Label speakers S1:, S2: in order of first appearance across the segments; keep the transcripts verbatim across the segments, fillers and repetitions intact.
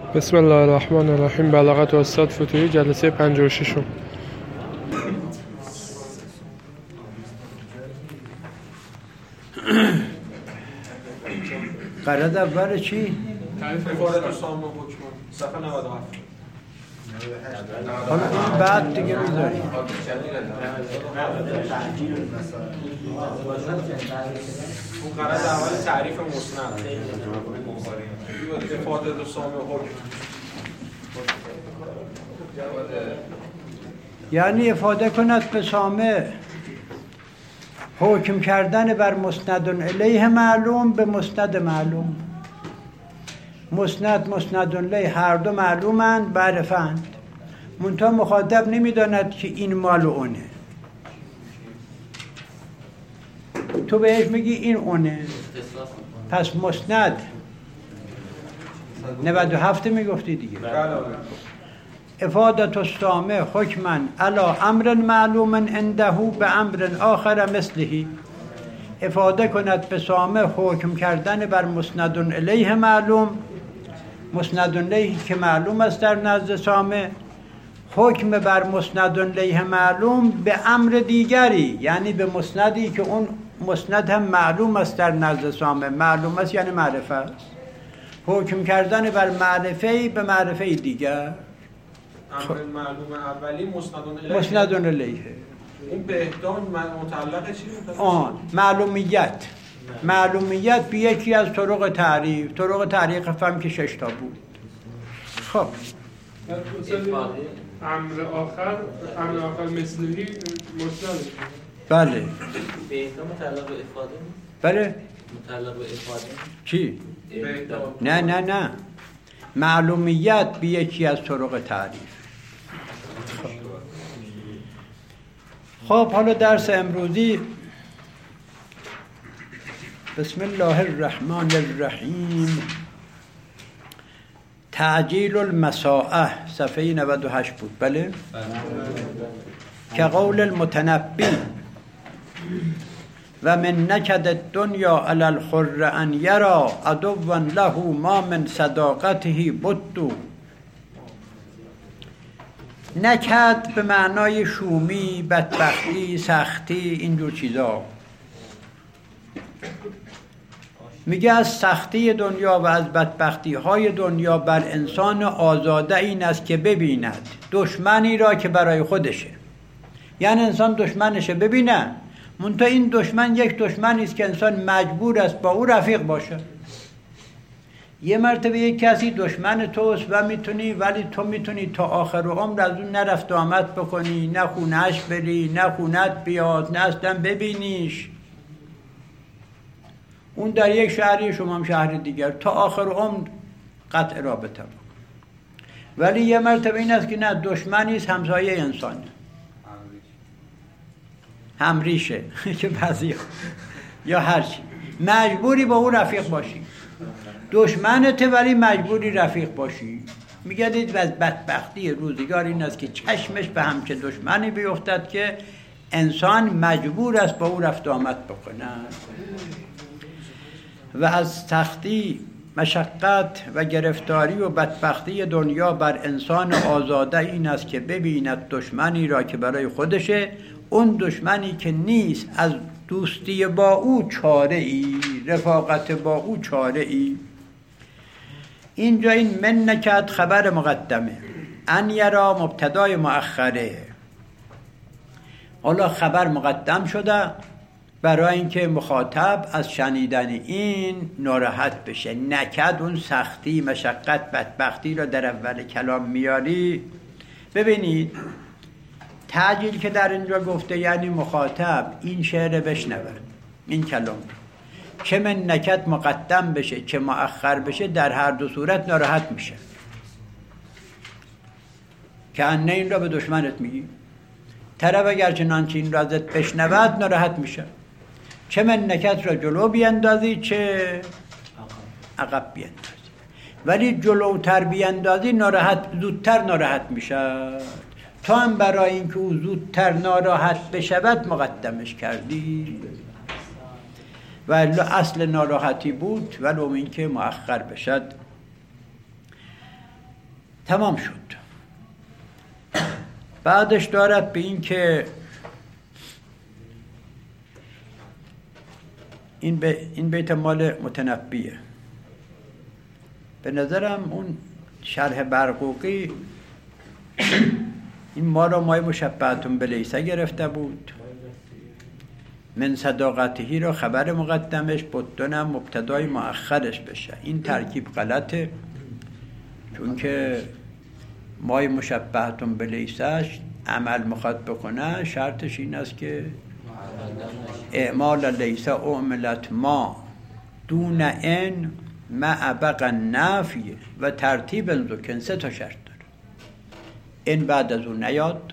S1: بسم الله الرحمن الرحیم. بلاغت استاد فتوحی، جلسه پنجاه و شش.
S2: قرد اول چی؟
S1: تعریف افاده سام حکم صفحه نود و هفت.
S2: حالا این بعد دیگه میذاریم.
S1: اون قرد اول تعریف مسند افاده سام حکم،
S2: یعنی افاده کند به سامع حکم کردن بر مسند الیه معلوم به مسند معلوم. مسند مسند الیه هر دو معلومند، معرفند، منتها مخاطب نمیداند که این مال اونه. تو بهش میگی این اونه، پس مسند نود و هفت میگفتی دیگه. افادت السامع حکما علی امر معلوم عنده به امر آخر مثله. افاده کند به سامع حکم کردن بر مسند الیه معلوم، مسند الیه که معلوم است در نزد سامع، حکم بر مسند الیه معلوم به امر دیگری، یعنی به مسندی که اون مسند هم معلوم است در نزد سامع. معلوم است یعنی معرفه است. حکم کردن بر معرفه به معرفه دیگر.
S1: امر معلوم اولی مسند الیه.
S2: مسند الیه
S1: این به احدام متعلق چی بود؟
S2: آن معلومیت. معلومیت به یکی از طرق تعریف. طرق تعریف فهم که شش تا بود. خب
S1: امر آخر، امر آخر مثلی مسند.
S2: بله.
S3: به احدام متعلق به افاده؟
S2: بله.
S3: متعلق به افاده
S2: چی؟
S3: احدام.
S2: نه نه نه، معلومیت به یکی از طرق تعریف. خب حالا درس امروزی بسم الله الرحمن الرحیم. تعجیل المساءه صفحه نود و هشت بود. بله. که قول المتنبی و من نکد الدنیا علی الحر ان یرا عدوا له ما من صداقته بود. نکد به معنای شومی، بدبختی، سختی، اینجور چیزا. میگه از سختی دنیا و از بدبختی های دنیا بر انسان آزاده این است که ببیند دشمنی را که برای خودشه. یعنی انسان دشمنشه ببینه، منتها این دشمن یک دشمنی است که انسان مجبور است با او رفیق باشه. یه مرتبه یک کسی دشمن توست و میتونی، ولی تو میتونی تا آخر عمر از اون نرفت و آمد بکنی، نه خونهش بری، نه خونت بیاد، نه اصلا ببینیش. اون در یک شهری، شما هم شهر دیگر، تا آخر عمر قطع رابطه بکن. ولی یه مرتبه این است که نه، دشمنی است همسایه انسان، همریشه که بعضی یا هر چی، مجبوری با او رفیق باشی. دشمنته ولی مجبوری رفیق باشی. میگه دید از بدبختی روزگار این است که چشمش به همچه دشمنی بیفتد که انسان مجبور است با او رفت و آمد بکنه. و از سختی، مشقت و گرفتاری و بدبختی دنیا بر انسان آزاده این است که ببیند دشمنی را که برای خودشه، اون دشمنی که نیست از دوستی با او چاره ای، رفاقت با او چاره ای. اینجا این من نکد خبر مقدمه، ان یرا مبتدای مؤخره. حالا خبر مقدم شده برای اینکه مخاطب از شنیدن این ناراحت بشه. نکد اون سختی، مشقت، بدبختی را در اول کلام میاری. ببینید تعجیل که در اینجا گفته یعنی مخاطب این شعر بشنود، این کلام چه من نکد مقدم بشه چه مؤخر بشه، در هر دو صورت ناراحت میشه. که انه این را به دشمنت میگی. طرف اگر چنانچه این را ازت بشنود ناراحت میشه. چه من نکد را جلو بیندازی چه عقب بیندازی. ولی جلوتر بیندازی ناراحت، زودتر ناراحت میشه. تو هم برای اینکه او زودتر ناراحت بشود مقدمش کردی. و اصل ناراحتی بود ولو اینکه مؤخر بشد. تمام شد. بعدش دارد به این که این, به این بیت مال متنبیه. به نظرم اون شرح برقوقی این ما را مای مشبهتون به لیسه گرفته بود، من صداقتهی را خبر مقدمش بدونم مبتدای مؤخرش بشه. این ترکیب غلطه، چون که مای مشبهتون به لیسهش عمل مخاطب بکنه شرطش این است که اعمال لیسه اعملت ما دون ان مع بقا نفی و ترتیب ذکن. سه تا شرط داره. این بعد از اون نیاد،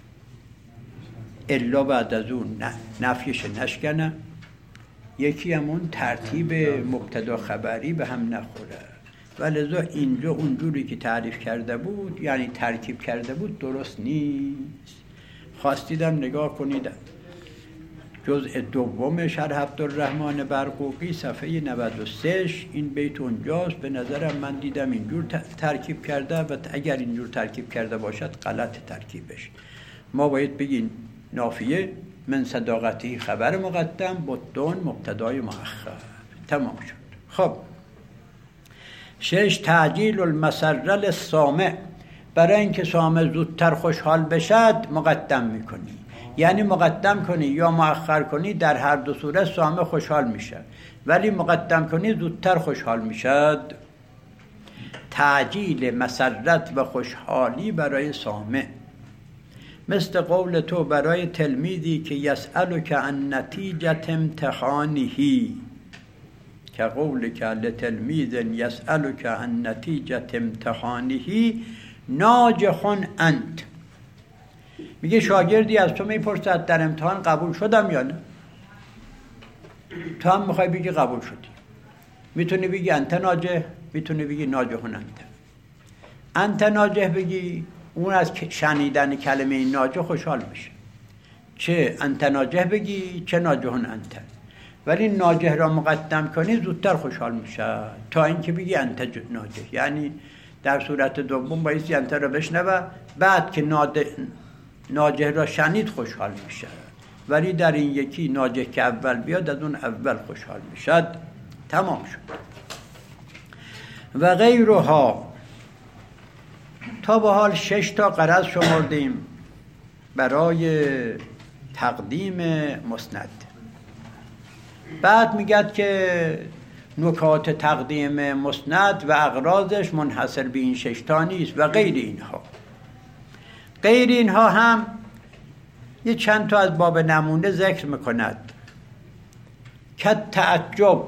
S2: الا بعد از اون نفیش نشکنه، یکی همون ترتیب مبتدا خبری به هم نخوره. ولذا اینجا اونجوری که تعریف کرده بود، یعنی ترکیب کرده بود، درست نیست. خواستیدم نگاه کنید جزء دوم شرح عبدالرحمن برقوقی صفحه نود و سه، این بیت اونجاست. به نظرم من دیدم اینجور ترکیب کرده و اگر اینجور ترکیب کرده باشد غلط ترکیبش. ما باید بگیم نافیه من صداقتی خبر مقدم بدون مبتدای مؤخر. تمام شد. خب شش، تعجیل المسر للسامع، برای اینکه سامع زودتر خوشحال بشد مقدم میکنی، یعنی مقدم کنی یا مؤخر کنی، در هر دو صورت سامع خوشحال میشه، ولی مقدم کنی زودتر خوشحال میشد. تعجیل مسرت و خوشحالی برای سامع، مثل قول تو برای تلمیذی که یسألک عن نتیجة امتحانه، که قول که لتلمیذ یسألک عن نتیجة امتحانه ناجح انت. میگه شاگردی از تو میپرسد در امتحان قبول شدم یا نه، تو هم میخوای بگی قبول شدی. میتونی بگی انت ناجح، میتونی بگی ناجح انت. انت ناجح بگی، اون از شنیدن کلمه ناجح خوشحال میشه. چه انت ناجح بگی چه ناجح انت، ولی ناجح را مقدم کنی زودتر خوشحال میشه تا اینکه بگی انت ناجح. یعنی در صورت دوم بایستی انت را بشنوه، بعد که ناجح را شنید خوشحال میشه، ولی در این یکی ناجح که اول بیاد از اون اول خوشحال میشد. تمام شد. و غیرها، تا به حال شش تا غرض شمردیم برای تقدیم مسند. بعد میگد که نکات تقدیم مسند و اغراضش منحصر به این شش تا نیست و غیر اینها. غیر اینها هم یه چند تا از باب نمونه ذکر میکند. که تعجب،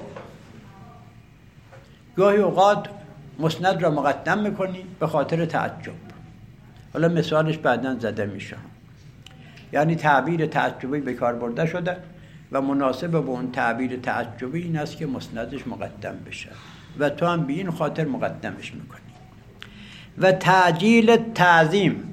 S2: گاهی اوقات مسند را مقدم میکنی به خاطر تعجب. حالا مثالش بعداً زده میشه. یعنی تعبیر تعجبی به کار برده شده و مناسب با اون تعبیر تعجبی این است که مسندش مقدم بشه و تو هم به این خاطر مقدمش میکنی. و تعجیل تعظیم،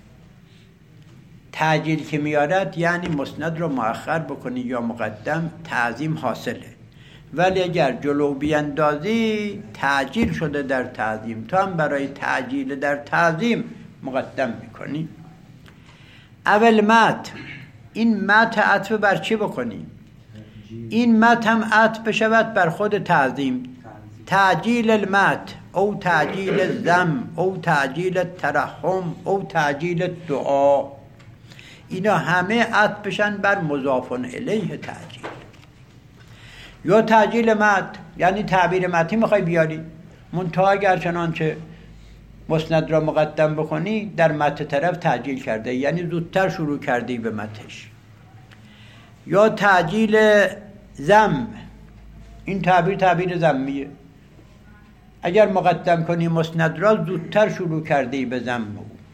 S2: تعجیل که میارد یعنی مسند رو مؤخر بکنی یا مقدم، تعظیم حاصله. ولی اگر جلو بیندازی تعجیل شده در تعظیم، تو هم برای تعجیل در تعظیم مقدم میکنی. اول مت، این مت عطف بر چی بکنی؟ این مت هم عطف بشود بر خود تعظیم. تعجیل المت او تعجیل الذم او تعجیل الترحم او تعجیل الدعا، اینا همه عطف بشن بر مضاف الیه تعجیل. یا تعجیل مت یعنی تعبیر متی میخوای بیاری، منتها اگر چنانچه مسند را مقدم بکنی در مت طرف تعجیل کرده، یعنی زودتر شروع کردی به متش. یا تعجیل ذم، این تعبیر تعبیر ذمیه، اگر مقدم کنی مسند را زودتر شروع کردی به ذم.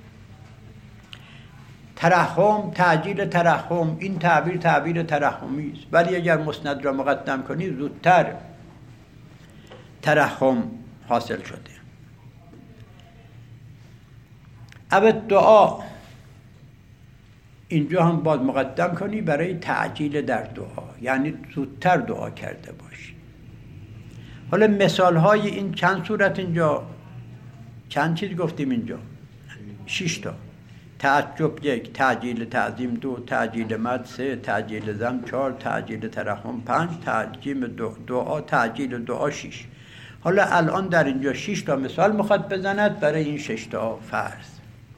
S2: ترحم، تعجیل ترحم، این تعبیر تعبیر ترحمی است، ولی اگر مسند را مقدم کنی زودتر ترحم حاصل شده. او دعا، اینجا هم باید مقدم کنی برای تعجیل در دعا، یعنی زودتر دعا کرده باشی. حالا مثال های این چند صورت اینجا چند چیز گفتیم اینجا؟ شش تا. تعجب یک، تعجیل تعظیم دو، تعجیل مد سه، تعجیل ذم چهار، تعجیل ترحم پنج، تعجیل دعا تعجیل دعا شش. حالا الان در اینجا شش تا مثال میخواد بزند برای این شش تا فرض.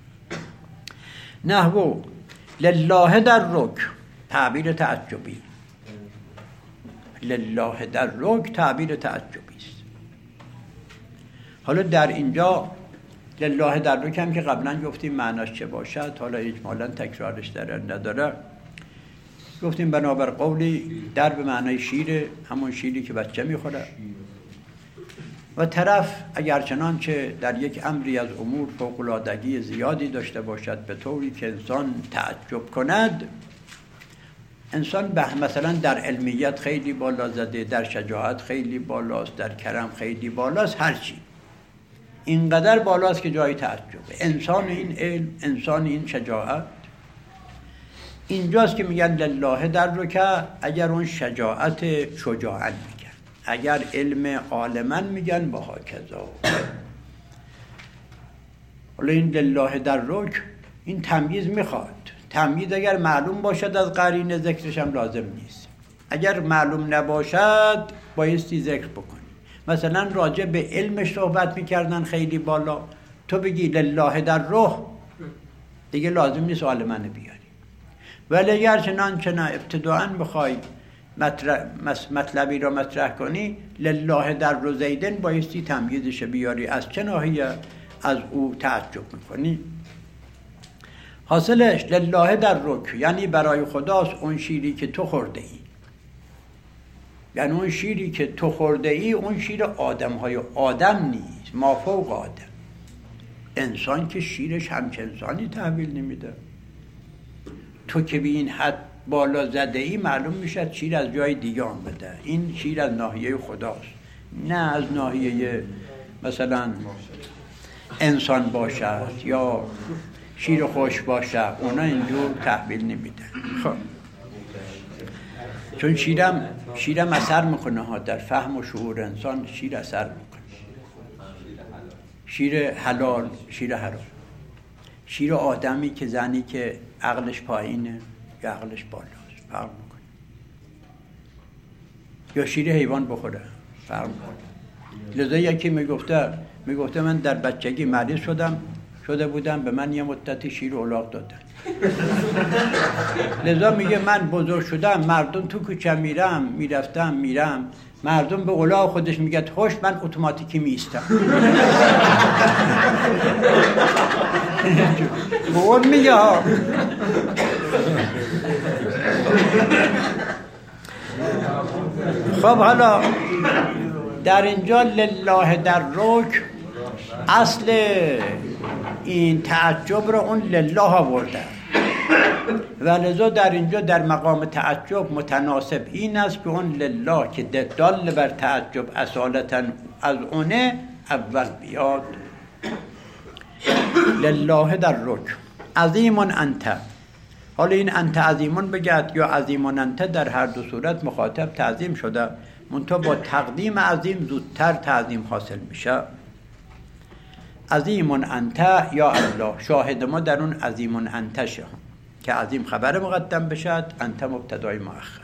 S2: نحو لله در رک، تعبیر تعجبی. لله در رک تعبیر تعجبی است. حالا در اینجا لله در رک هم که قبلا گفتیم معناش چه باشد، حالا اجمالا تکرارش داره نداره. گفتیم بنابر قولی در به معنای شیر، همون شیری که بچه میخوره، و طرف اگر چنانچه در یک امری از امور فوق‌العادگی زیادی داشته باشد به طوری که انسان تعجب کند، انسان به مثلا در علمیت خیلی بالا زده، در شجاعت خیلی بالاست، در کرم خیلی بالاست، هرچی اینقدر بالاست که جای تعجبه. انسان این علم، انسان این شجاعت، اینجاست که میگن لله در رکع. اگر اون شجاعت شجاعت میگن، اگر علم عالمن میگن با هاکذا. حالا این لله در رکع این تمییز میخواد. تمییز اگر معلوم باشد از قرینه ذکرش هم لازم نیست. اگر معلوم نباشد بایستی ذکر بکنی. مثلا راجع به علمش صحبت میکردن خیلی بالا، تو بگی لله در روح، دیگه لازم نیست عالمن بیاری. ولی اگر چنانچه ابتداءً بخوای مطلبی را مطرح کنی، لله در رو زیدن بایستی تمییزش بیاری. از چه ناحیه؟ از او تعجب میکنی. حاصلش لله در رک یعنی برای خداست اون شیری که تو خورده ای. یعنی اون شیری که تو خورده ای اون شیر آدم های آدم نیست، ما فوق آدم. انسان که شیرش همچه انسانی تحویل نمیده. تو که به این حد بالا زده ای معلوم میشه شیر از جای دیگه آمده. این شیر از ناحیه خداست، نه از ناحیه مثلا انسان باشد یا شیر خوش باشد. اونا اینجور تحویل نمیده. خب چون شیرم شیرم اثر میکنه ها در فهم و شعور انسان. شیر اثر میکنه. شیر حلال، شیر حرام. شیر آدمی که زنی که عقلش پایینه یا عقلش بالاست فرق میکنه. یا شیر حیوان بخوره فرق میکنه. لذا یکی میگفته میگفته من در بچگی مریض شدم شده بودم به من یه مدتی شیر الاغ دادن. لذا میگه من بزرگ شدم مردم تو کوچه میرم میرفتم میرم مردم به الاغ خودش میگه خوش، من اتوماتیکی میستم. به اون میگه ها. خب حالا در اینجا لله در رک اصل این تعجب رو اون لله آورده و لذا در اینجا در مقام تعجب متناسب این است که اون لله که دال بر تعجب اصالتا از اونه اول بیاد. لله در رک عظیمون انت. حالا این انت عظیمون بگد یا عظیمون انت در هر دو صورت مخاطب تعظیم شده، منتها با تقدیم عظیم زودتر تعظیم حاصل میشه. عظیمون انت یا الله، شاهد ما در اون عظیمون انتشه که عظیم خبر مقدم بشد، انت مبتدای مؤخر.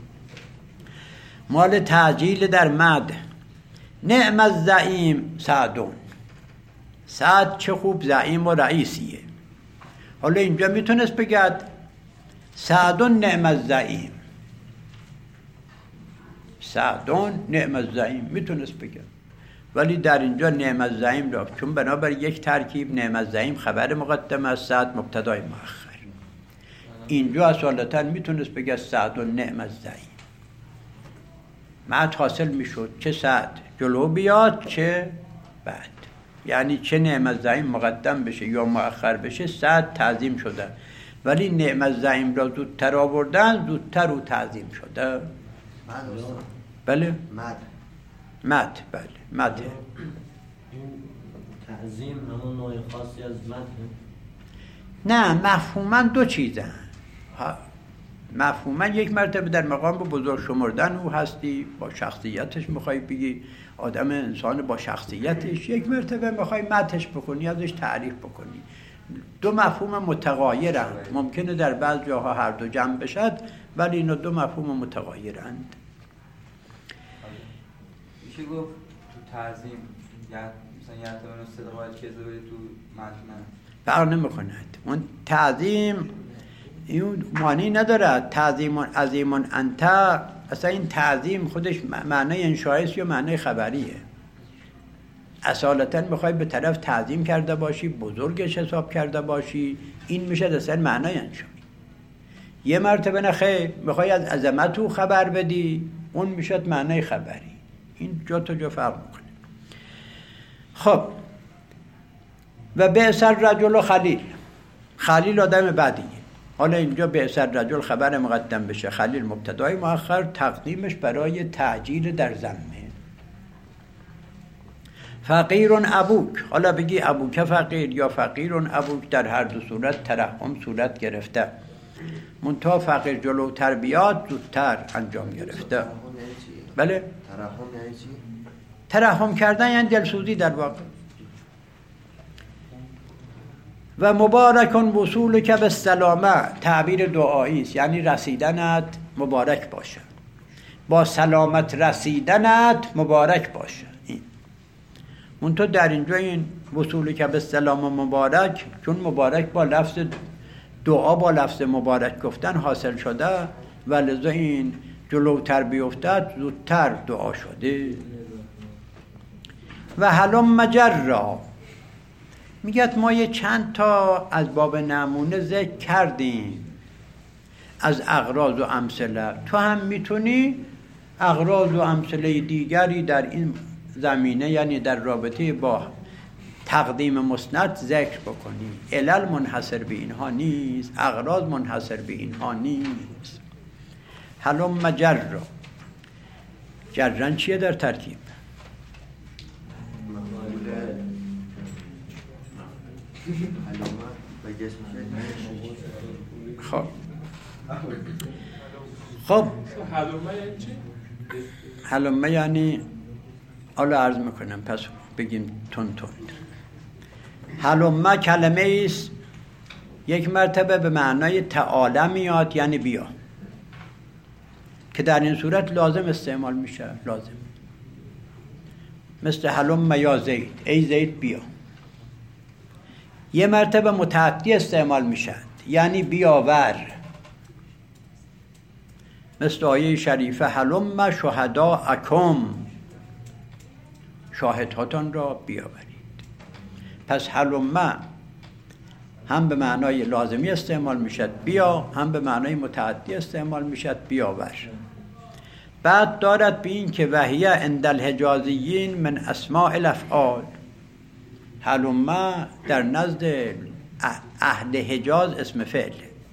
S2: مال تعجیل در مد نعم الزعیم سعدون. سعد چه خوب زعیم و رئیسیه. حالا اینجا میتونست بگد سعدون نعم الزعیم، سعدون نعم الزعیم میتونست بگد، ولی در اینجا نعم الزعیم رفت چون بنابر یک ترکیب نعم الزعیم خبر مقدم از سعد مبتدای مؤخر. اینجا اصالتا میتونست بگه سعدون نعم الزعیم. مد حاصل میشد چه سعد جلو بیاد چه بعد، یعنی چه نعم الزعیم مقدم بشه یا مؤخر بشه سعد تعظیم شده، ولی نعم الزعیم را زودتر آوردن زودتر او تعظیم شده. بله
S4: مد
S2: مد بله مد.
S5: تعظیم همون نوع خاصی از مد؟
S2: نه مفهوما دو چیزن. مفهوما یک مرتبه در مقام بزرگ شمردن او هستی، با شخصیتش میخوای بگی آدم انسان با شخصیتش، یک مرتبه میخوای مدحش بکنی، ازش تعریف بکنی. دو مفهوم متغایرند، ممکنه در بعض جاها هر دو جمع بشد، ولی اینا دو مفهوم متغایرند.
S4: میشه گفت تو تعظیم یا مثلا یه اتمنو صدق باید که زبری تو متن
S2: فرق نمی‌کند. اون تعظیم این معنی ندارد. تعظیم عظیم انت، اصلا این تعظیم خودش معنی انشایی است یا معنی خبریه. اصالتا میخوای به طرف تعظیم کرده باشی، بزرگش حساب کرده باشی، این میشه اصلا معنی انشایی. یه مرتبه نخیر میخوای از عظمت او خبر بدی، اون میشه معنی خبری. این جا تا جا فرق میکنه. خب و بعث الرجل خلیل، خلیل آدم بعدیه. حالا اینجا بعث الرجل خبر مقدم بشه، خلیل مبتدای مؤخر، تقدیمش برای تعجیل در ضمه. فقیر ابوک، حالا بگی ابوک فقیر یا فقیر ابوک، در هر دو صورت ترحم صورت گرفته، منتها فقیر جلوتر بیاد زودتر انجام گرفته. بله؟
S5: ترحم یعنی چی؟
S2: ترحم کردن یعنی دلسوزی در واقع. و مبارکن وصول که به سلامه، تعبیر دعایی است، یعنی رسیدنت مبارک باشه، با سلامت رسیدنت مبارک باشه. این منتها در اینجا این وصول که به سلام مبارک، چون مبارک با لفظ دعا با لفظ مبارک گفتن حاصل شده و لذا این جلوتر بیفتد زودتر دعا شده. و هلم مجرا، میگه ما یه چند تا از باب نمونه ذکر کردیم از اغراض و امثله، تو هم میتونی اغراض و امثله دیگری در این زمینه، یعنی در رابطه با تقدیم مسند ذکر بکنی. علل منحصر به اینها نیست، اغراض منحصر به اینها نیست. هلم مجرا، جرن چیه در ترکیب؟ خب خب حلمه یعنی حالا عرض میکنم پس بگیم تون تون. حلمه کلمه ایست یک مرتبه به معنای تعالی میاد، یعنی بیا، که در این صورت لازم استعمال میشه، لازم، مثل حلم یا زید، ای زید بیا. یه مرتبه متعدی استعمال میشد، یعنی بیاور، مثل آیه شریفه حلم شهداءکم، شاهدهاتان را بیاورید. پس حلم هم به معنای لازمی استعمال میشد بیا، هم به معنای متعدی استعمال میشد بیاور. بعد دارد به این که وحیه عند الحجازیین من اسماء الافعال، حلم در نزد اهل حجاز اسم فعل،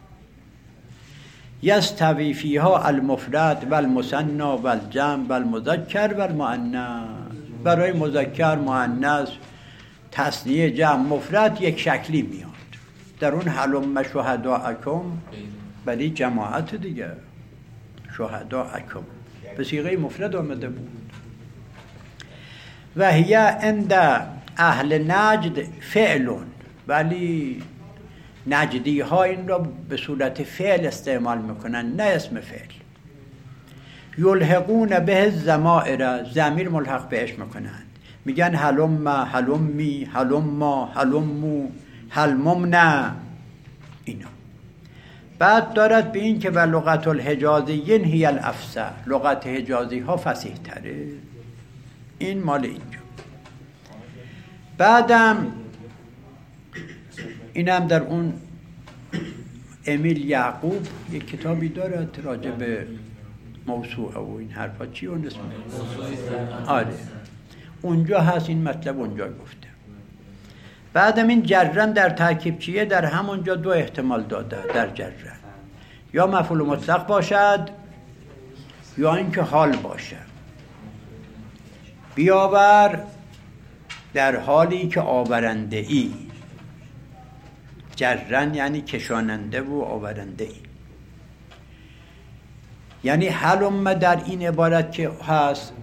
S2: یستوی فیها المفرد و المثنی و الجمع و المذکر و المؤنث. برای مذکر، مؤنث، تثنیه، جمع، مفرد یک شکلی میاد. در اون حلم شهداءکم برای جماعت دیگه، شهداءکم به صیغه مفرد آمده بود. و هی عند اهل نجد فعلون، ولی نجدی ها این را به صورت فعل استعمال میکنن، نه اسم فعل. یلحقون به الضمائر، ضمیر ملحق بهش میکنن، میگن حلم، حلمی، حلما، حلمو، حلممنا اینا. بعد دارد به این که و لغت الحجازیین هی الافصح، لغت حجازی ها فصیح تره. این مال اینجا. بعدم اینم در اون امیل یعقوب یک کتابی دارد راجع به موسوعه و این حرفا، چی اون اسمه؟ آره، اونجا هست این مطلب، اونجا گفته. بعدم این جرن در ترکیب چیه؟ در همونجا دو احتمال داده در جرن، یا مفعول مطلق باشد یا اینکه حال باشه. بیاور در حالی که آورنده ای، جرن یعنی کشاننده و آورنده ای. یعنی هلم در این عبارت که هست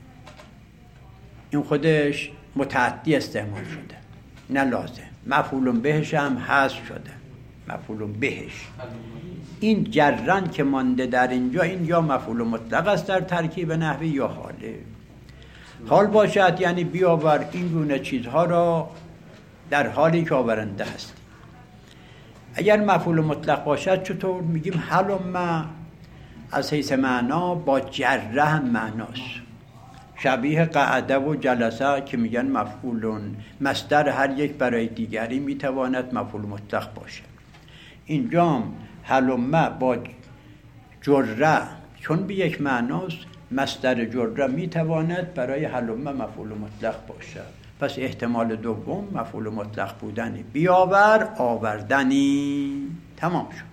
S2: این خودش متعدی استعمال شده نه لازم. مفعول بهش هم حذف شده، مفعول بهش. این جرن که مانده در اینجا این یا مفعول مطلق است در ترکیب نحوی یا حاله. حال باشد یعنی بیاور این گونه چیزها را در حالی که آورنده هستی. اگر مفعول مطلق باشد چطور؟ میگیم هلم از حیث معنا با جره هم معناست، شبیه قعده و جلسه که میگن مفعولون مصدر هر یک برای دیگری میتواند مفعول مطلق باشه. اینجا هلم با جره چون به یک معناست، مصدر جره میتواند برای هلم مفعول مطلق باشه. پس احتمال دوم مفعول مطلق بودنی، بیاور آوردنی. تمام شد.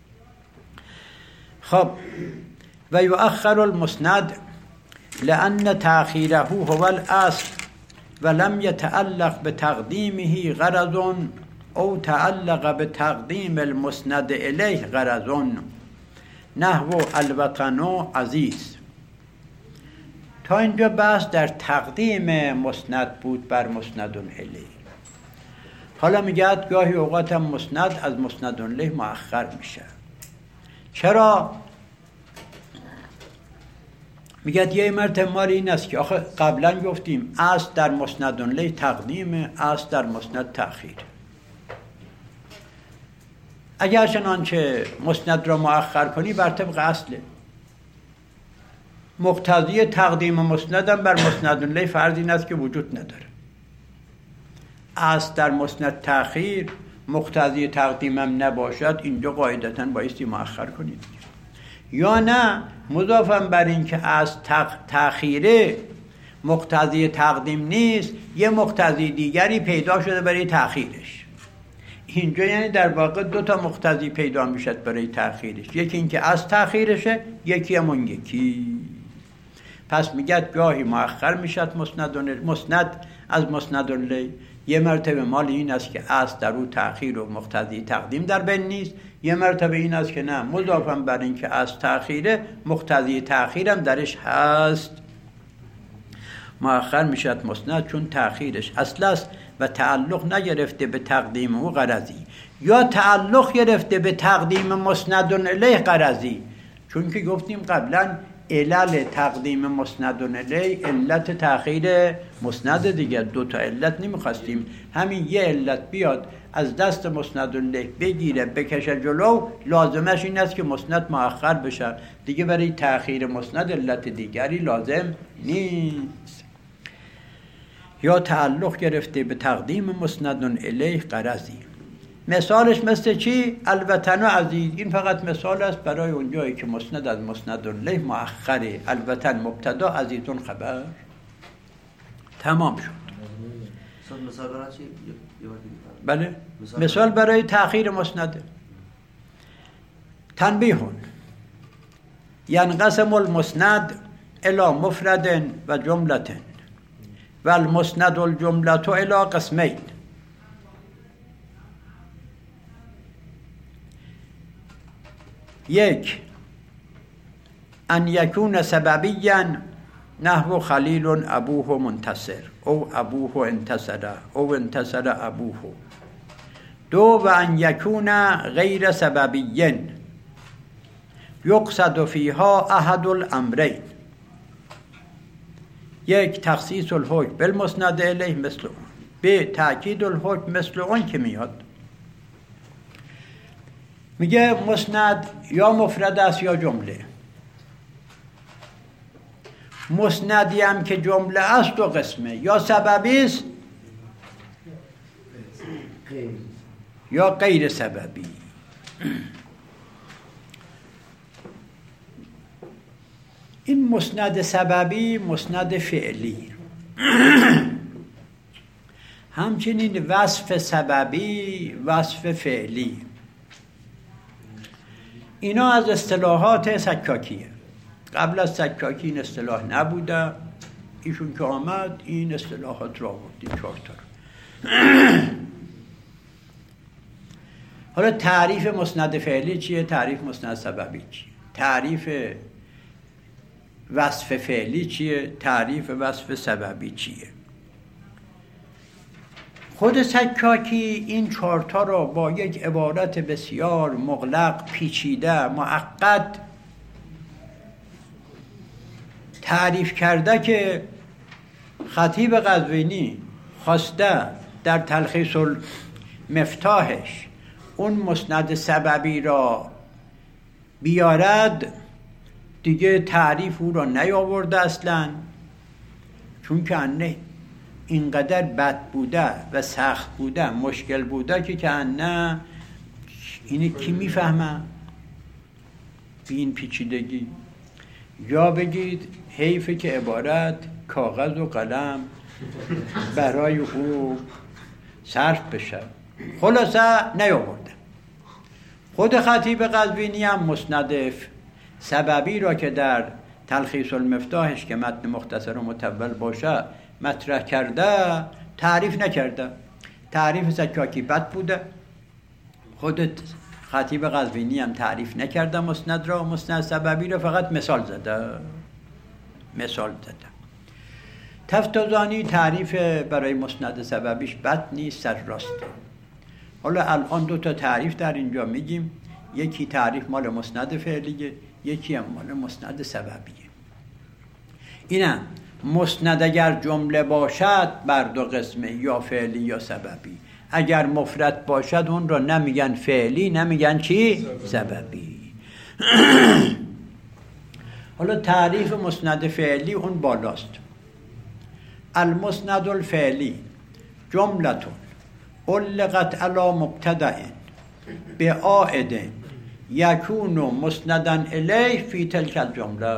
S2: خب و یؤخر المسند لأن تأخیره هو الاصل ولم يتعلق بتقدیمه غرض او تعلق بتقدیم المسند الیه غرض نحو الوطن عزیز. تا اینجا بحث در تقدیم مسند بود بر مسند الیه. حالا میگه گاهی اوقات هم مسند از مسند الیه مؤخر میشه. چرا؟ میگه یه مرتبه مال این است که آخه قبلا گفتیم اصل در مسند الیه تقدیم، اصل در مسند تأخیر. اگر چنانچه مسند را مؤخر کنی بر طبق اصله، مقتضی تقدیم مسند هم بر مسند الیه فرض این است که وجود نداره. اصل در مسند تأخیر مقتضی تقدیم هم نباشد، اینجا قاعدتاً بایستی مؤخر کنید. یا نه مضافاً بر این که از تأخیره مقتضی تقدیم نیست، یه مقتضی دیگری پیدا شده برای تأخیرش. اینجا یعنی در واقع دو تا مقتضی پیدا میشد برای تأخیرش، یکی این که از تأخیرشه، یکی همون یکی. پس میگه گاهی مؤخر میشد مسند مسند از مسند الیه، یه مرتبه مال این است که اصل در او تأخیر و مقتضی تقدیم در بین نیست، یه مرتبه این است که نه مضافاً بر این که از تأخیره مقتضی تأخیر هم درش هست. مؤخر میشد مسند چون تأخیرش اصل است و تعلق نگرفته به تقدیم او غرضی، یا تعلق گرفته به تقدیم مسند الیه غرضی. چون که گفتیم قبلا علل تقدیم مسند الیه علت تأخیر مسند دیگه، دو تا علت نمیخواستیم، همین یه علت بیاد از دست مسند الیه بگیره بکشه جلو، لازمش این است که مسند مؤخر بشه دیگه، برای تأخیر مسند علت دیگری لازم نیست. یا تعلق گرفته به تقدیم مسند الیه غرضی. مثالش مثل چی؟ الوطن عزیز. این فقط مثال است برای اونجایی که مسند از مسند الیه مؤخره، الوطن مبتدا عزیزون خبر. تمام شد.
S5: مثال برای چی؟
S2: بله مثال برای تأخیر مسند. تنبیهون ینقسم المسند الی مفرد و جملة و المسند الجملة الی قسمین. یک، ان یکون سببیا نحو خلیل ابوه منتصر او ابوه انتصر او انتصر ابوه. دو، و ان یکون غیر سببی یقصد فیها احد الامرین. یک، تخصیص الحکم بالمسند الیه مثل اون. ب، تأکید الحکم مثل اون که میاد. میگه مسند یا مفرد است یا جمله. مسندی هم که جمله است دو قسمه، یا سببی است یا غیر سببی. این مسند سببی مسند فعلی، همچنین وصف سببی وصف فعلی. اینا از اصطلاحات سکاکیه. قبل از سکاکی این اصطلاح نبوده، ایشون که آمد این اصطلاحات را آورد، این چهار تا. حالا تعریف مسند فعلی چیه؟ تعریف مسند سببی چیه؟ تعریف وصف فعلی چیه، تعریف وصف سببی چیه. خود سکاکی این چهارتا را با یک عبارت بسیار مغلق، پیچیده، معقد تعریف کرده که خطیب قزوینی خواسته در تلخیص المفتاحش اون مسند سببی را بیارد، دیگه تعریف او را نیاورده اصلا، چون که انه اینقدر بد بوده و سخت بوده، مشکل بوده که که انه اینه کی میفهمه بی این پیچیدگی. یا بگید حیفه که عبارت کاغذ و قلم برای او صرف بشه. خلاصه نیاورده. خود خطیب قزوینی هم مسند سببی را که در تلخیص المفتاحش که متن مختصر و مطول باشه مطرح کرده، تعریف نکرده. تعریف سکاکی بد بوده. خود خطیب قزوینی هم تعریف نکرده مسند را، مسند سببی را فقط مثال زده. مثال زده. تفتازانی تعریف برای مسند سببیش بد نیست، سر راسته. حالا الان دو تا تعریف در اینجا میگیم، یکی تعریف مال مسند فعلیه، یکی هم مال مسند سببیه. اینم مسند اگر جمله باشد بر دو قسمه، یا فعلی یا سببی. اگر مفرد باشد اون را نمیگن فعلی، نمیگن چی؟ سببی. حالا تعریف مسند فعلی اون بالاست. المسند الفعلی جملتون علقت علی مبتدأ بعائد یکون مسندن الیه فی تلک الجمله.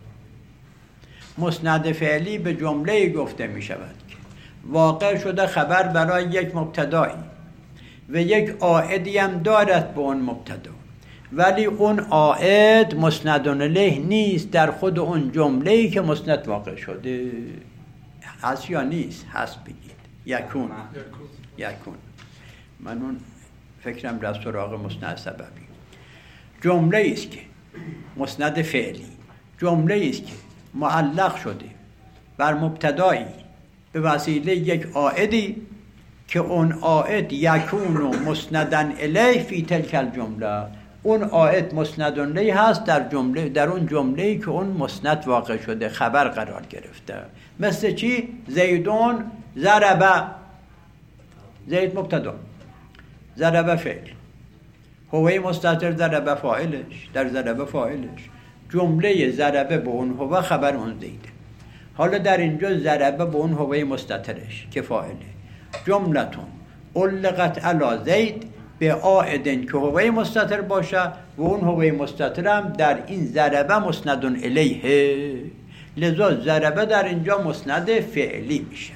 S2: مسند فعلی به جمله گفته می شود که واقع شده خبر برای یک مبتدایی و یک عائدی هم دارد به اون مبتدا، ولی اون عائد مسند الیه نیست در خود اون جمله‌ای که مسند واقع شده. هست یا نیست؟ هست بگید. یکون یکون من اون فکرم رفت سراغ مسند سببی. جمله است که مسند فعلی، جمله است که معلق شده بر مبتدایی به وسیله یک عائدی که اون عائد یکون مسندن الیه فی تلک الجمله. اون عائد مسند الیه هست در جمله، در اون جمله‌ای که اون مسند واقع شده، خبر قرار گرفته. مثل چی؟ زیدون ضربه، زید مبتدا، ضربه فعل، هوه مستتر ضربه فاعلش، در ضربه فاعلش، جمله ضربه به اون هوه خبر اون زیده. حالا در اینجا ضربه به اون هوه مستترش که فاعله. جملتون علقت علی زید به عائدن که هوه مستتر باشه و اون هوه مستتر هم در این ضربه مسندون الیه، لذا ضربه در اینجا مسند فعلی میشه.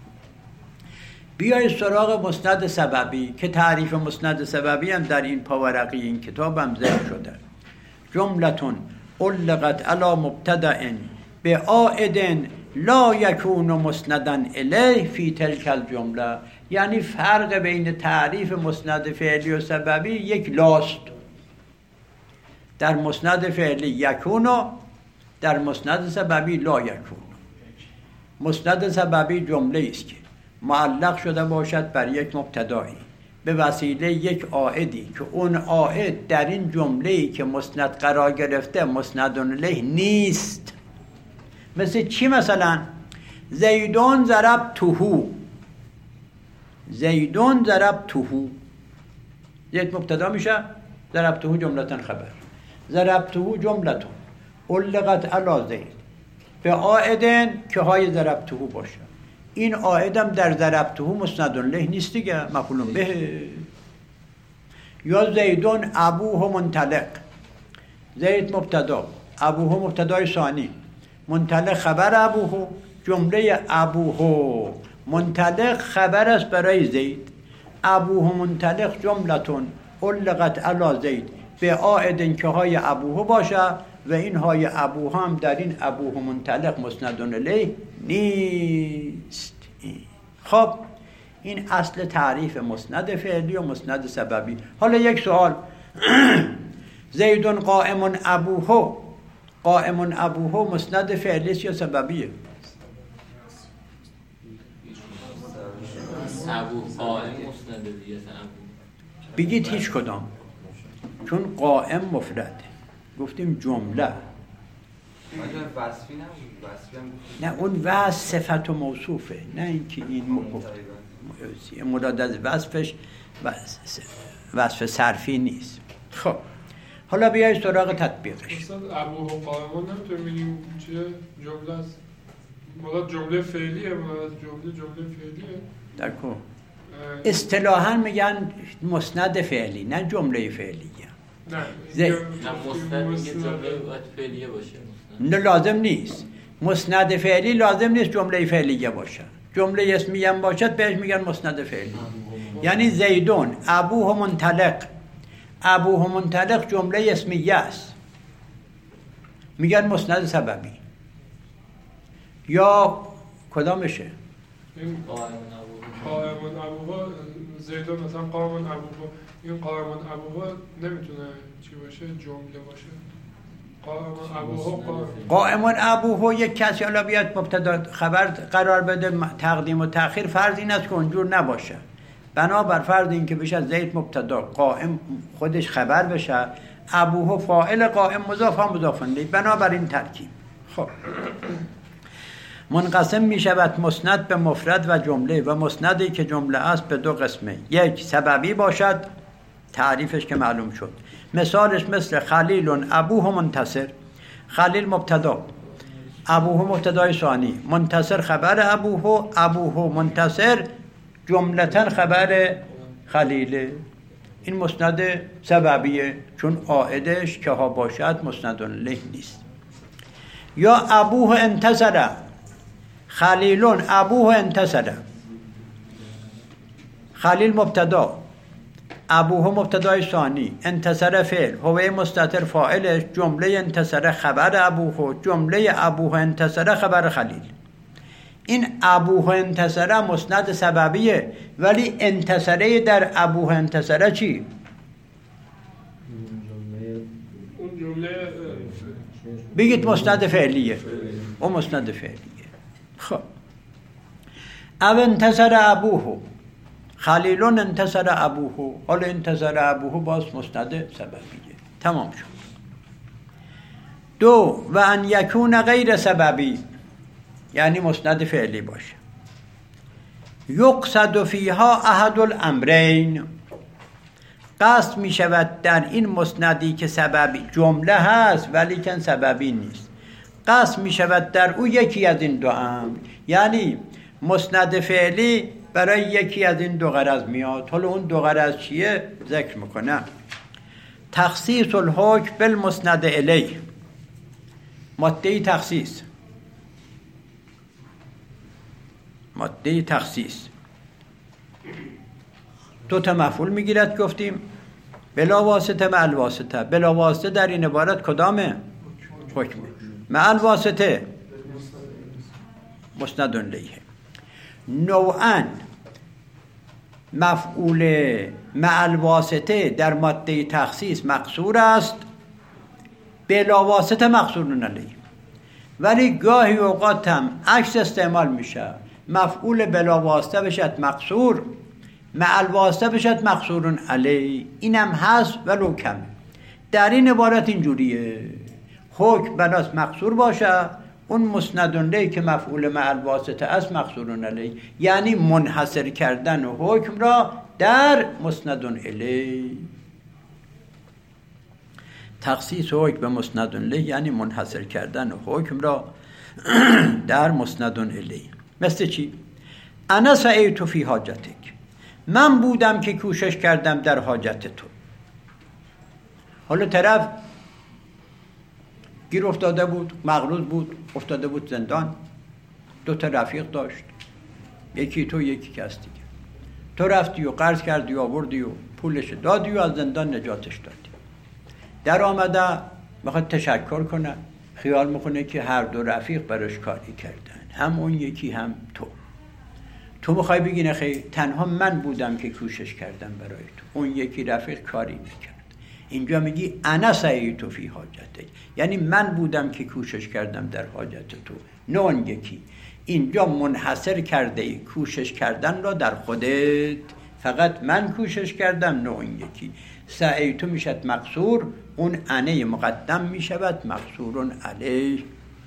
S2: بیای سراغ مسند سببی که تعریف مسند سببی هم در این پاورقی این کتاب هم ذکر شده. جملتون علقت علی مبتدأ به عائد لا یکون مسندن الیه فی تلک الجمله. یعنی فرق بین تعریف مسند فعلی و سببی یک لاست. در مسند فعلی یکون، در مسند سببی لا یکون. مسند سببی جمله است که معلق شده باشد بر یک مبتدایی به وسیله یک عائدی که اون عائد در این جمله‌ای که مسند قرار گرفته مسند الیه نیست. مثل چی؟ مثلا زیدون ضربته، زیدون ضربته، زید مبتدا میشه، ضربته جملتن خبر. ضربته جملتون علقت علی زید به عائدن که های ضربته باشه. این عائدم در ضربته مسند الیه نیست دیگه، مفعول به. یا زیدون ابوه منطلق، زید مبتدا، ابوه مبتدای ثانی، منطلق خبر ابوه، جمله ابوه منطلق خبر است برای زید. ابوه منطلق جملتون علقت علی زید به عائد که های ابوه باشه و این های ابوه هم در این ابوه منطلق مسند الیه نیست. خب این اصل تعریف مسند فعلی و مسند سببی. حالا یک سوال، زیدون قائم ابوه قائم ابوه مسند فعلی یا سببیه؟
S3: ابو قائم مسند دیگه ابو.
S2: بگید هیچ کدام، چون قائم مفرده. گفتیم جمله
S4: وصفی نبود، وصفی هم گفتیم.
S2: نه اون وصف صفت و موصوفه، نه اینکه این مراد از وصفش وصف صرفی نیست. خب حالا بیایید سراغ تطبیقش.
S1: مثلا ابو قائمون نمیتونیم بگیم چیه؟ جمله است. مراد جمله فعلیه، مراد جمله جمله فعلیه.
S2: درکو اصطلاحاً میگن مسند فعلی، نه جمله فعلیه.
S3: نه
S2: زی...
S3: نه مسند میگه جمله باید فعلیه باشه.
S2: نه لازم نیست. مسند فعلی لازم نیست جمله فعلیه باشه. جمله اسمیه هم باشد بهش میگن مسند فعلی. یعنی زیدون ابوه منطلق، ابوه منطلق جمله اسمیه است، میگن مسند سببی. یا کدامشه؟
S1: این قائمون ابوها زیدون مثلا قائمون ابوها، این قائمون ابوها نمیتونه چی باشه؟ جمله باشه. قائمون ابوها
S2: قائمون ابوها یک کسی حالا بیاد مبتدا خبر قرار بده، تقدیم و تأخیر فرض این است که اونجور نباشه. بنابر فرض این که بشه زید مبتدا قائم خودش خبر بشه، ابوها فاعل قائم مضاف هم مضاف الیه، بنابراین ترکیب. خب منقسم می شود مسند به مفرد و جمله، و مسندی که جمله است به دو قسمه، یک سببی باشد، تعریفش که معلوم شد، مثالش مثل خلیل ابوه منتصر، خلیل مبتدا، ابوه مبتدای ثانی، منتصر خبر ابوه، ابوه منتصر جملتاً خبر خلیل. این مسند سببیه، چون عائدش که ها باشد مسند الیه نیست. یا ابوه انتصر، خلیلون ابوه انتصر، خلیل مبتدا، ابوه مبتدای ثانی، انتصر فعل، هو مستتر فاعلش، جمله انتصر خبر ابوه، جمله ابوه انتصر خبر خلیل. این ابوه انتصر مسند سببیه، ولی انتصره در ابوه انتصر چی؟
S1: اون جمله
S2: بگید مسند فعلیه. اون مسند فعلیه. خب او انتصر ابوه، خلیلون انتصر ابوه، حالا انتصر ابوه باز مسند سببیه. تمام شد. دو و ان یکون غیر سببی، یعنی مسند فعلی باشه. یقصد فیها احد الامرین، قصد می شود در این مسندی که سببی جمله هست ولی که سببی نیست، قصد می شود در او یکی از این دو امر، یعنی مسند فعلی برای یکی از این دو غرض میاد. حالا اون دو غرض چیه؟ ذکر میکنم. تخصیص الحکم بالمسند الیه، ماده تخصیص، ماده تخصیص دو تا مفعول میگیرد گفتیم، بلا واسطه مع الواسطه. بلا واسطه در این عبارت کدامه؟ حکمه. مع الواسطه مسند الیه. نوعاً مفعول مع الواسطه در ماده تخصیص مقصور است، بلا واسطه مقصور علیه. ولی گاهی اوقات هم عکس استعمال میشه، مفعول بلا واسطه بشد مقصور، مع الواسطه بشد مقصور علیه. اینم هست ولو کمه. در این عبارت اینجوریه، حکم بناس مقصور باشه، اون مسند الیه که مفعول مع الواسطه است مقصور علیه، یعنی منحصر کردن حکم را در مسند الیه. تخصیص حکم به مسند الیه یعنی منحصر کردن حکم را در مسند الیه. مثل چی؟ انا سعیت فی حاجتک، من بودم که کوشش کردم در حاجت تو. حالا طرف گیر افتاده بود، مغروض بود، افتاده بود زندان، دو تا رفیق داشت، یکی تو یکی کس دیگه. تو رفتی و قرض کردی و آوردی و پولش دادی و از زندان نجاتش دادی. در آمده میخواد تشکر کنه، خیال میکنه که هر دو رفیق براش کاری کردن، هم اون یکی هم تو. تو میخوای بگی نه خیلی، تنها من بودم که کوشش کردم برای تو، اون یکی رفیق کاری نکرد. اینجا میگی انا سعیت فی حاجتک، یعنی من بودم که کوشش کردم در حاجت تو، نه اون یکی. اینجا منحصر کرده ای کوشش کردن را در خودت، فقط من کوشش کردم، نه اون یکی. سعیتو میشد مقصور، اون انه مقدم میشود مقصورون علیه.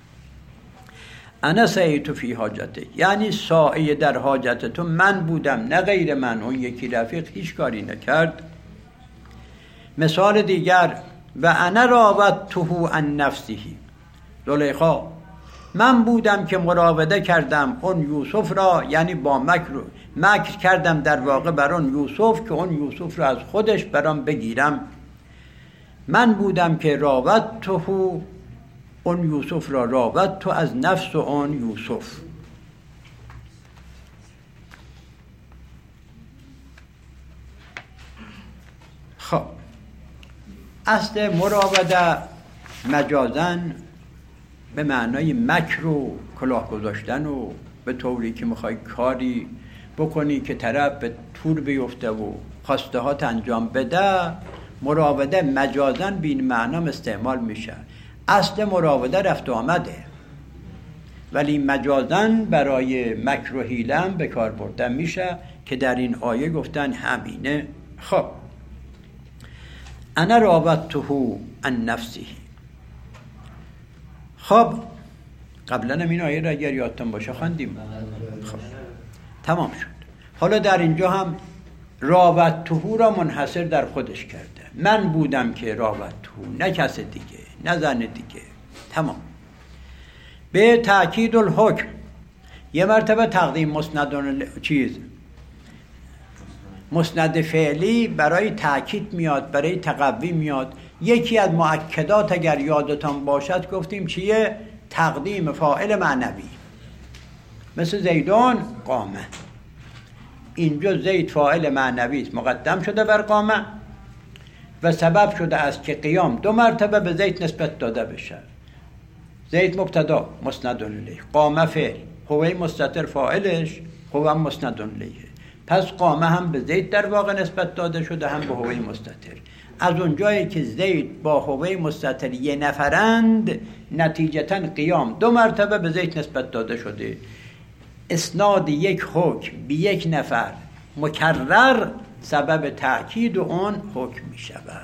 S2: انا سعیتو فی حاجته، یعنی سعی در حاجت تو من بودم، نه غیر من. اون یکی رفیق هیچ کاری نکرد. مثال دیگر، و انا راودته عن نفسه، زلیخا من بودم که مراوده کردم اون یوسف را، یعنی با مکر مکر کردم در واقع بر اون یوسف که اون یوسف را از خودش برام بگیرم. من بودم که راودته، اون یوسف را راود تو از نفس اون یوسف. خب اصل مراوده مجازن به معنای مکر و کلاه گذاشتن و به طوری که میخوای کاری بکنی که طرف به تور بیفته و خواسته هات انجام بده. مراوده مجازن به این معنا استعمال میشه. اصل مراوده رفت و آمده، ولی مجازن برای مکر و حیله هم به کار بردن میشه که در این آیه گفتن همینه. خب انا راودته عن نفسه. خب قبلا این آیه را اگر یادتون باشه خواندیم. خب تمام شد. حالا در اینجا هم راودته را منحصر در خودش کرده. من بودم که راودته، نه کس دیگه، نه زن دیگه. تمام. به تأکید الحکم، یه مرتبه تقدیم مسند چیز مسند فعلی برای تأکید میاد، برای تقوی میاد. یکی از مؤکدات اگر یادتان باشد گفتیم چیه؟ تقدیم فاعل معنوی، مثل زیدون قامه. اینجا زید فاعل معنوی است، مقدم شده بر قامه و سبب شده است که قیام دو مرتبه به زید نسبت داده بشه. زید مبتدا مسند الیه، قامه فعل، هو مستتر فاعلش، هو مسند الیه. پس قامه هم به زید در واقع نسبت داده شده، هم به هو مستتر. از اون جایی که زید با هو مستتر یه نفرند، نتیجتاً قیام دو مرتبه به زید نسبت داده شده. اسناد یک حکم به یک نفر مکرر سبب تأکید اون حکم می شود.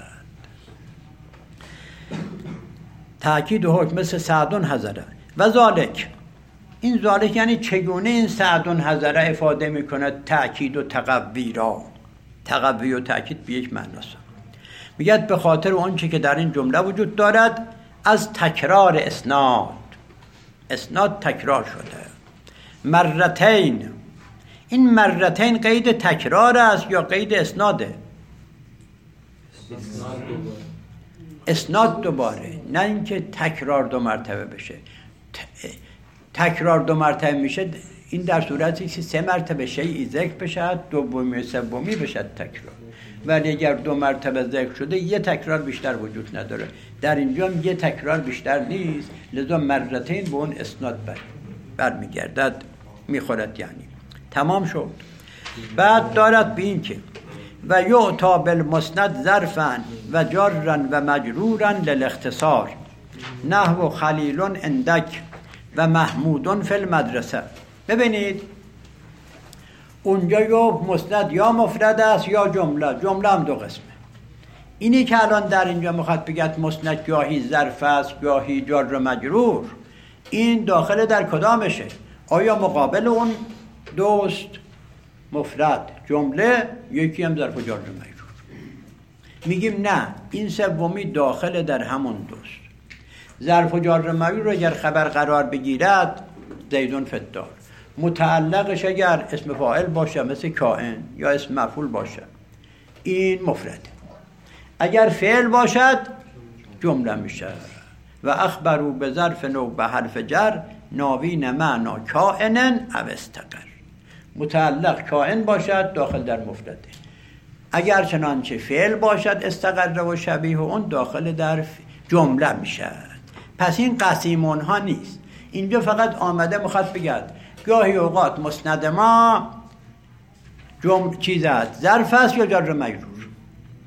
S2: تأکید حکم مثل سعدون حضره و ذالک. این ذالک یعنی چگونه این سعدون حضره افاده می کند تأکید و تقوی را. تقوی و تأکید به یک معناست. میگه به خاطر اون چی که در این جمله وجود دارد از تکرار اسناد. اسناد تکرار شده مرتین. این مرتین قید تکرار است یا قید اسناده؟ اسناد دوباره، نه اینکه تکرار دو مرتبه بشه. تکرار دو مرتبه میشه این در صورتی که سه مرتبه شیء ذکر بشه، دومی سومی بشه تکرار. ولی اگر دو مرتبه ذکر شده یه تکرار بیشتر وجود نداره. در اینجا یه تکرار بیشتر نیست، لذا مرتین به اون اسناد بر برمیگردد، میخورد. یعنی تمام شد. بعد دارد به این که و یعطا بالمسند ظرفا و جرا و مجرورا للاختصار نحو خلیل اندک و محمود فی المدرسه. ببینید اونجا یا مسند یا مفرد است یا جمله. جمله هم دو قسمه. اینی که الان در اینجا میخواد بگید مسند گاهی ظرف است گاهی جر و مجرور، این داخل در کدامشه؟ آیا مقابل اون دوست مفرد جمله، یکی هم ظرف و جر و مجرور؟ میگیم نه، این سومی داخل در همون دوست. ظرف و جر و مجرور اگر خبر قرار بگیرد زیدون فدار، متعلقش اگر اسم فاعل باشه مثل کائن یا اسم مفعول باشه این مفرده. اگر فعل باشد جمله میشه. و اخبرو به ظرف نو به حرف جر ناوین معنا کائنن او استقر. متعلق کائن باشد داخل در مفرده. اگر چنانچه فعل باشد استقر و شبیه اون داخل در جمله میشه. پس این قسیمون ها نیست. اینجا فقط آمده میخواد بگد گاهی اوقات مسند ما جمع چیز است ظرف است یا جر و مجرور.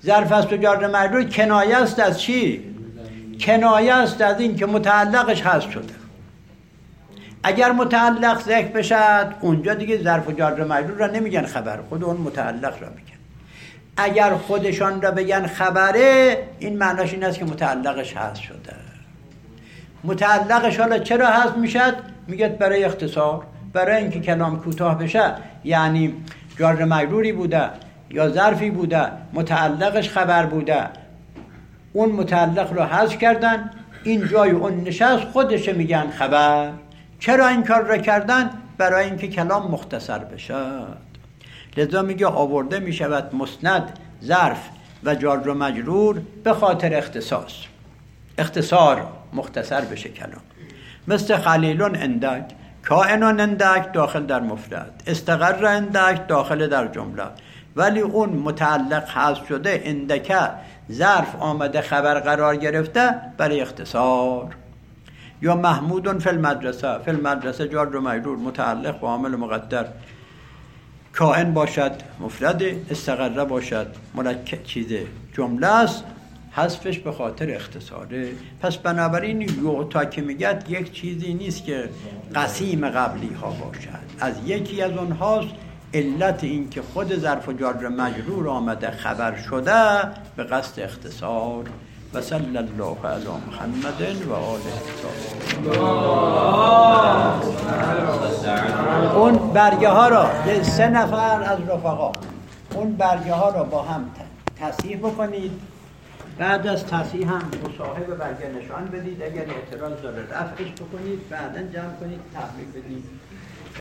S2: ظرف است و جار مجرور کنایه است از چی؟ کنایه است از این که متعلقش حذف شده. اگر متعلق ذکر بشد اونجا دیگه ظرف و جار مجرور را نمیگن خبر، خود اون متعلق را میگن. اگر خودشان را بگن خبره این معناش این است که متعلقش حذف شده. متعلقش حالا چرا حذف میشد؟ میگه برای اختصار، برای اینکه کلام کوتاه بشه، یعنی جار مجروری بوده یا ظرفی بوده متعلقش خبر بوده، اون متعلق رو حذف کردن، این جای اون نشست، خودش میگن خبر. چرا این کار را کردن؟ برای اینکه کلام مختصر بشه. لذا میگه آورده میشود مسند، ظرف و جار و مجرور به خاطر اختصاص، اختصار، مختصر بشه کلام. مثل خلیلون اندک، کائنون اندک داخل در مفرد، استقر اندک داخل در جمله، ولی اون متعلق حذف شده اندکه ظرف آمده خبر قرار گرفته برای اختصار. یا محمودون فی المدرسه، فی المدرسه جار و مجرور متعلق با عامل مقدر، کائن باشد مفرد، استقره باشد مرکب چیزه جمله است، حذفش به خاطر اختصاره. پس بنابراین یعطا که میگد یک چیزی نیست که قسیم قبلی ها باشد، از یکی از اونهاست علت این که خود ظرف و جار مجرور آمده خبر شده به قصد اختصار. و صلی الله علی محمد و آله الطاهرین. اون برگه ها را سه نفر از رفقا اون برگه ها را با هم تصحیح بکنید، بعد از تصحیح هم مصاحب برگه نشان بدید، اگر اعتراض داره رفعش بکنید، بعدا جمع کنید تحویل بدید.